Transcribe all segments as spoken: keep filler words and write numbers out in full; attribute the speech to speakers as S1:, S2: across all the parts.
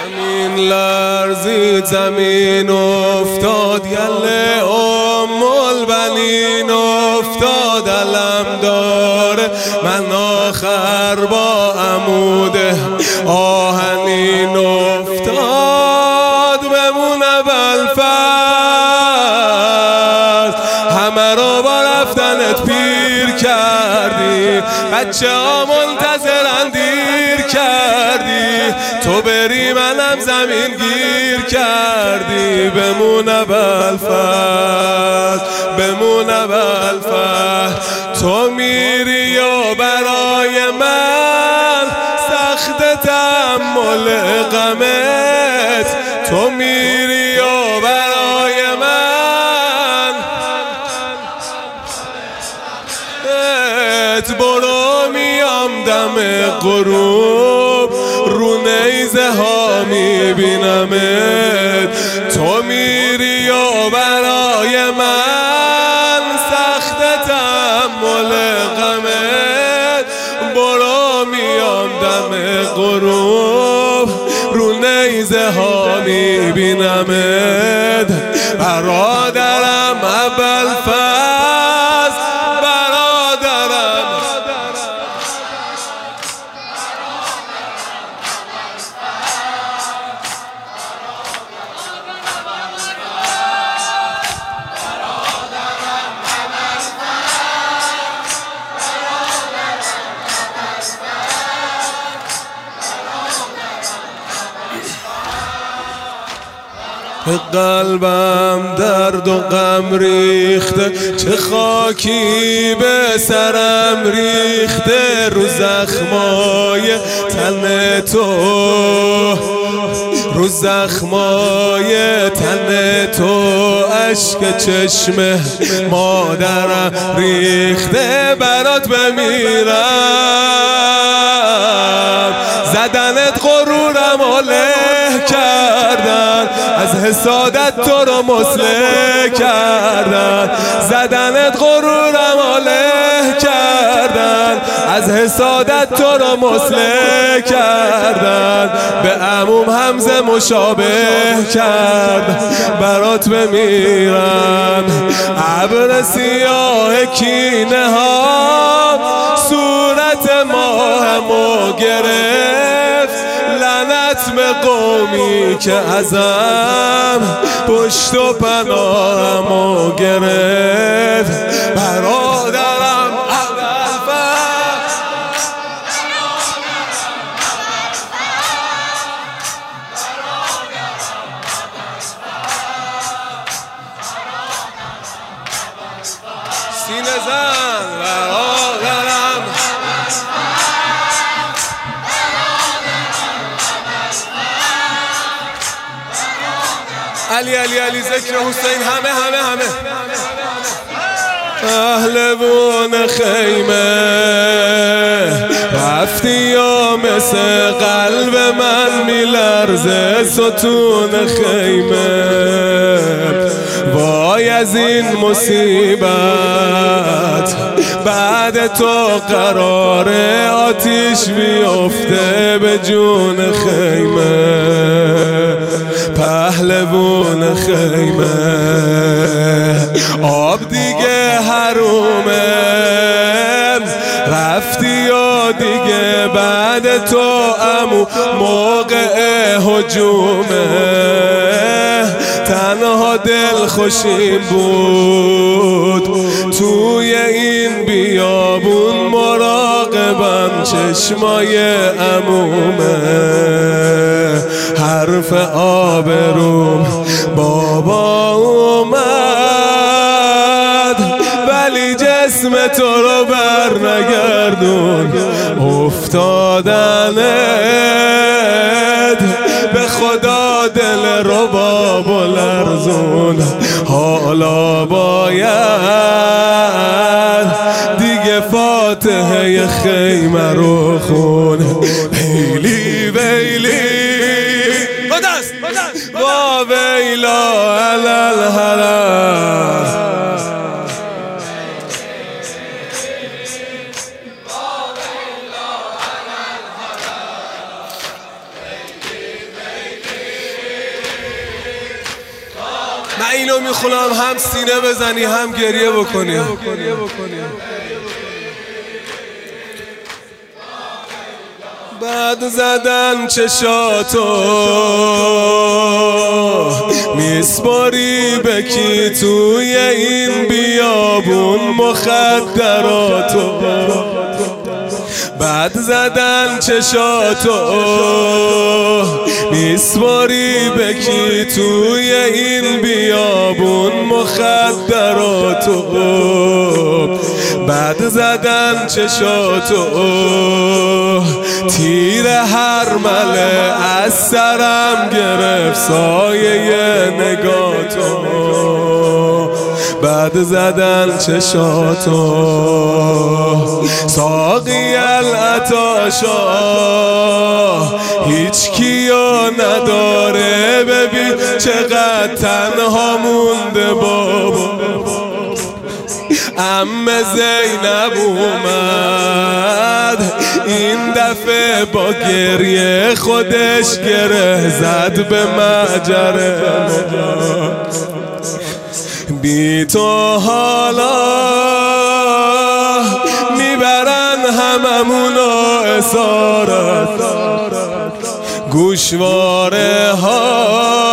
S1: زمین لرزید زمین افتاد گله ام البنین افتاد علم داره من آخر با عمود آهنین افتاد بمونه بلفرد همه رو با رفتنت پیر کردی بچه ها منتظرن دیر کردی تو بری منم زمین گیر کردی بمونه بلفرد بمونه بلفرد تو میری و برای من سخت تحمل غمت تو میری و برای من برو میام دم غروب رو نیزه ها میبینمت تو میری و برای من سخت تحمل غمت برو میام دم غروب رو نیزه ها میبینمت برادرم ابوالفضل برادرم قلبم درد و غم ریخته چه خاکی به سرم ریخته رو زخمای تن تو رو زخمای تن تو اشک چشم مادرم ریخته برات بمیرم زدنت غرورم و له کردن از حسادت تو رو مسلح کردن زدنت غرورم و له کردن از حسادت تو رو مسلح کردن به عموم حمزه مشابه کرد برات بمیرم ابر سیاه کینه ها صورت ماهمو گرفت لعنت به قومی که ازم پشت و پناهمو گرفت برادرم سینه زن برادرم علی علی علی ذکر حسین همه همه همه پهلوان خیمه رفتی یا مثل قلب من میلرزه ستون خیمه وای از این مصیبت بعد تو قرار آتیش بیفته به جون خیمه پهلوان خیمه آب دیگه حرومه رفتی و دیگه بعد تو عمو موقع هجومه تنها دل خوشیم بود توی این بیابون مراقبم چشمای عمومه حرف آبروم بابا اومد ولی جسم تو رو بر نگردون افتادنت به خدا دل رو باب و لرزون حالا باید دیگه فاتحه خیمه رو خون ویلی ویلی با ویلا علل حرم اینو میخونم هم سینه بزنی هم گریه بکنی. بعد زدن چشاتو میسپاری به کی توی این بیابون مخدراتو. بعد زدن چشاتو میسپاری به کی توی این بیابون مخدراتو. بعد زدن چشاتو تیر هر مله از سرم گرفت سایه نگاتو. بعد زدن چشاتو ساقی العطاشا هیچ کیو نداره ببین چقدر تنها مونده بابا. عمه زینب اومد این دفعه با گریه خودش گره زد به مجره. بی تو حالا میبرن هممونو اسارت. گوشواره ها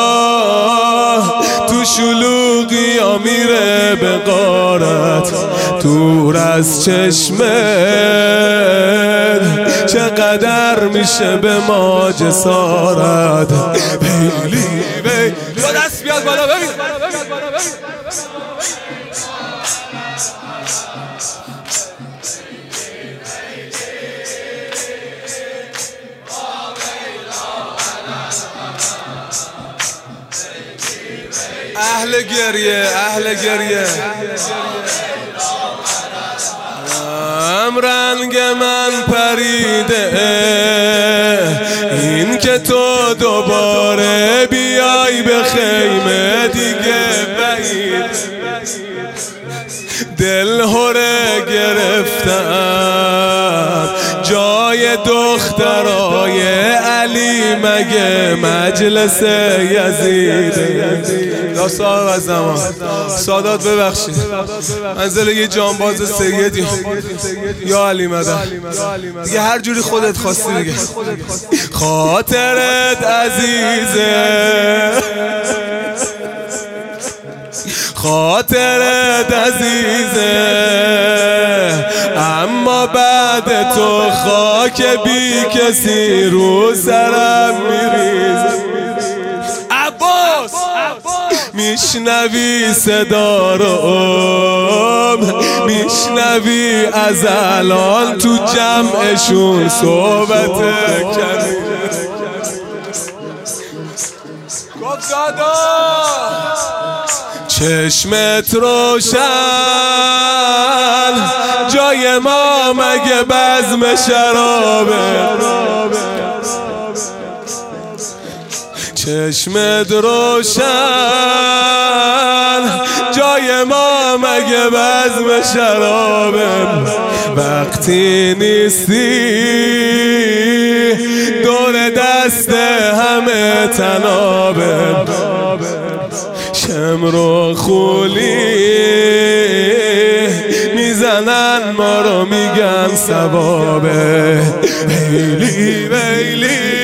S1: تو شلوغی ها میره به غارت. دور از چشمت چقدر میشه به ما جسارت. بیلی بی با دست بیاد بالا ببین. اهل گریه اهل گریه هم رنگ من پریده این که تو دوباره بیای به خیمه دیگه بعید. دل هره گرفتم جای دخترای علی مگه مجلس یزید. صاحب از زمان سادات ببخشید منزل یه جانباز سیدی یا علی مدن دیگه هر جوری خودت خواستی دیگه. خاطرت عزیزه خاطرت عزیزه اما بعد تو خاک بی کسی رو سرم میریزه. عباس میشنوی صدا رو میشنوی از الان تو جمعشون صحبت کمی. گفت دادا چشمت روشن جای ما مگه بزم شرابه. چشمت روشن جای ما مگه بزم شرابه. وقتی نیستی دور دست همه تنابه. شمر و خولی میزنن ما رو میگن ثوابه. ویلی ویلی